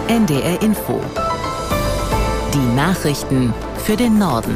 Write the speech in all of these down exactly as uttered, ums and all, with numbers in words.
N D R Info. Die Nachrichten für den Norden.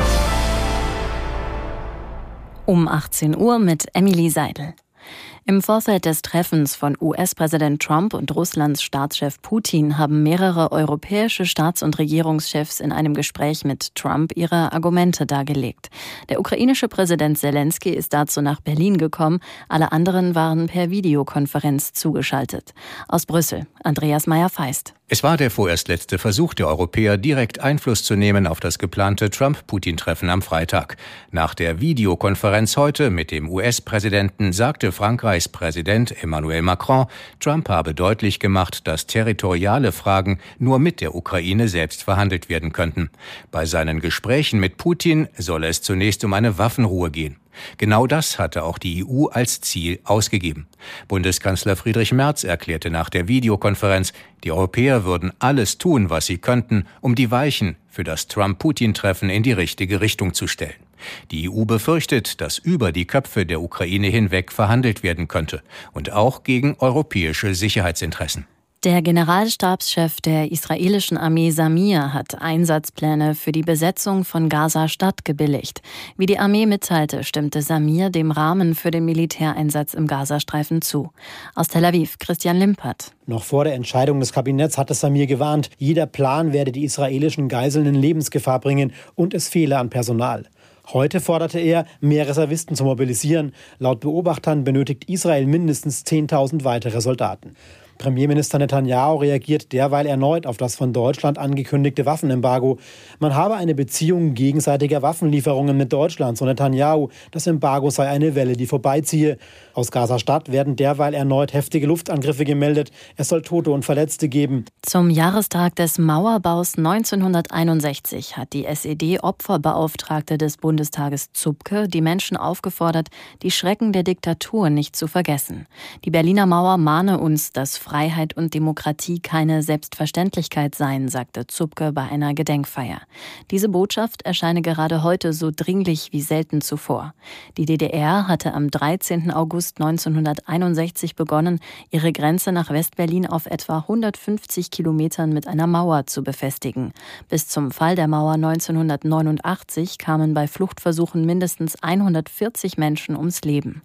Um achtzehn Uhr mit Emily Seidel. Im Vorfeld des Treffens von U S-Präsident Trump und Russlands Staatschef Putin haben mehrere europäische Staats- und Regierungschefs in einem Gespräch mit Trump ihre Argumente dargelegt. Der ukrainische Präsident Selenskyj ist dazu nach Berlin gekommen, alle anderen waren per Videokonferenz zugeschaltet. Aus Brüssel, Andreas Meyer-Feist. Es war der vorerst letzte Versuch der Europäer, direkt Einfluss zu nehmen auf das geplante Trump-Putin-Treffen am Freitag. Nach der Videokonferenz heute mit dem U S-Präsidenten sagte Frankreichs Präsident Emmanuel Macron, Trump habe deutlich gemacht, dass territoriale Fragen nur mit der Ukraine selbst verhandelt werden könnten. Bei seinen Gesprächen mit Putin solle es zunächst um eine Waffenruhe gehen. Genau das hatte auch die E U als Ziel ausgegeben. Bundeskanzler Friedrich Merz erklärte nach der Videokonferenz, die Europäer würden alles tun, was sie könnten, um die Weichen für das Trump-Putin-Treffen in die richtige Richtung zu stellen. Die E U befürchtet, dass über die Köpfe der Ukraine hinweg verhandelt werden könnte und auch gegen europäische Sicherheitsinteressen. Der Generalstabschef der israelischen Armee Zamir hat Einsatzpläne für die Besetzung von Gaza-Stadt gebilligt. Wie die Armee mitteilte, stimmte Zamir dem Rahmen für den Militäreinsatz im Gazastreifen zu. Aus Tel Aviv, Christian Limpert. Noch vor der Entscheidung des Kabinetts hatte Zamir gewarnt, jeder Plan werde die israelischen Geiseln in Lebensgefahr bringen und es fehle an Personal. Heute forderte er, mehr Reservisten zu mobilisieren. Laut Beobachtern benötigt Israel mindestens zehntausend weitere Soldaten. Premierminister Netanyahu reagiert derweil erneut auf das von Deutschland angekündigte Waffenembargo. Man habe eine Beziehung gegenseitiger Waffenlieferungen mit Deutschland, so Netanyahu. Das Embargo sei eine Welle, die vorbeiziehe. Aus Gaza-Stadt werden derweil erneut heftige Luftangriffe gemeldet. Es soll Tote und Verletzte geben. Zum Jahrestag des Mauerbaus neunzehnhunderteinundsechzig hat die S E D-Opferbeauftragte des Bundestages Zupke die Menschen aufgefordert, die Schrecken der Diktatur nicht zu vergessen. Die Berliner Mauer mahne uns, dass Freiheit und Demokratie keine Selbstverständlichkeit seien, sagte Zupke bei einer Gedenkfeier. Diese Botschaft erscheine gerade heute so dringlich wie selten zuvor. Die D D R hatte am dreizehnten August neunzehnhunderteinundsechzig begonnen, ihre Grenze nach Westberlin auf etwa hundertfünfzig Kilometern mit einer Mauer zu befestigen. Bis zum Fall der Mauer neunzehnhundertneunundachtzig kamen bei Fluchtversuchen mindestens hundertvierzig Menschen ums Leben.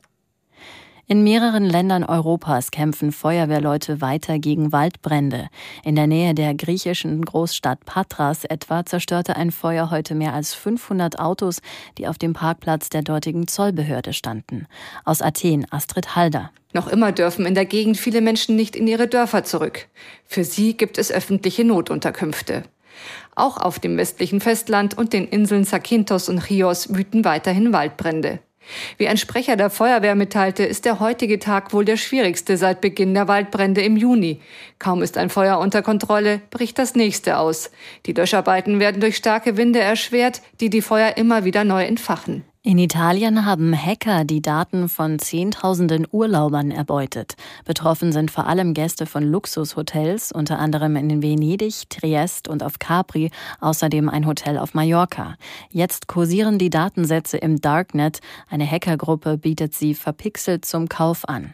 In mehreren Ländern Europas kämpfen Feuerwehrleute weiter gegen Waldbrände. In der Nähe der griechischen Großstadt Patras etwa zerstörte ein Feuer heute mehr als fünfhundert Autos, die auf dem Parkplatz der dortigen Zollbehörde standen. Aus Athen, Astrid Halder. Noch immer dürfen in der Gegend viele Menschen nicht in ihre Dörfer zurück. Für sie gibt es öffentliche Notunterkünfte. Auch auf dem westlichen Festland und den Inseln Zakynthos und Chios wüten weiterhin Waldbrände. Wie ein Sprecher der Feuerwehr mitteilte, ist der heutige Tag wohl der schwierigste seit Beginn der Waldbrände im Juni. Kaum ist ein Feuer unter Kontrolle, bricht das nächste aus. Die Löscharbeiten werden durch starke Winde erschwert, die die Feuer immer wieder neu entfachen. In Italien haben Hacker die Daten von Zehntausenden Urlaubern erbeutet. Betroffen sind vor allem Gäste von Luxushotels, unter anderem in Venedig, Triest und auf Capri, außerdem ein Hotel auf Mallorca. Jetzt kursieren die Datensätze im Darknet. Eine Hackergruppe bietet sie verpixelt zum Kauf an.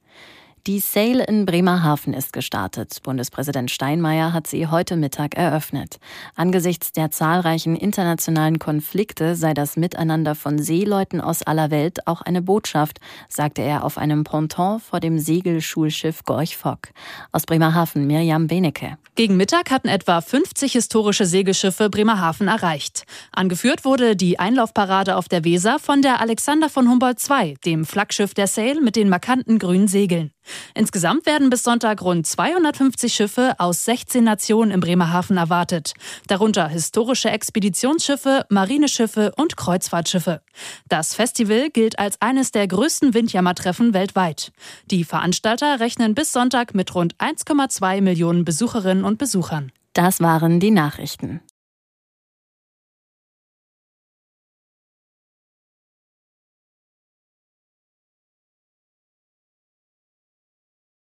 Die Sail in Bremerhaven ist gestartet. Bundespräsident Steinmeier hat sie heute Mittag eröffnet. Angesichts der zahlreichen internationalen Konflikte sei das Miteinander von Seeleuten aus aller Welt auch eine Botschaft, sagte er auf einem Ponton vor dem Segelschulschiff Gorch Fock. Aus Bremerhaven Mirjam Benecke. Gegen Mittag hatten etwa fünfzig historische Segelschiffe Bremerhaven erreicht. Angeführt wurde die Einlaufparade auf der Weser von der Alexander von Humboldt zwei, dem Flaggschiff der Sail mit den markanten grünen Segeln. Insgesamt werden bis Sonntag rund zweihundertfünfzig Schiffe aus sechzehn Nationen in Bremerhaven erwartet. Darunter historische Expeditionsschiffe, Marineschiffe und Kreuzfahrtschiffe. Das Festival gilt als eines der größten Windjammertreffen weltweit. Die Veranstalter rechnen bis Sonntag mit rund eins Komma zwei Millionen Besucherinnen und Besuchern. Das waren die Nachrichten.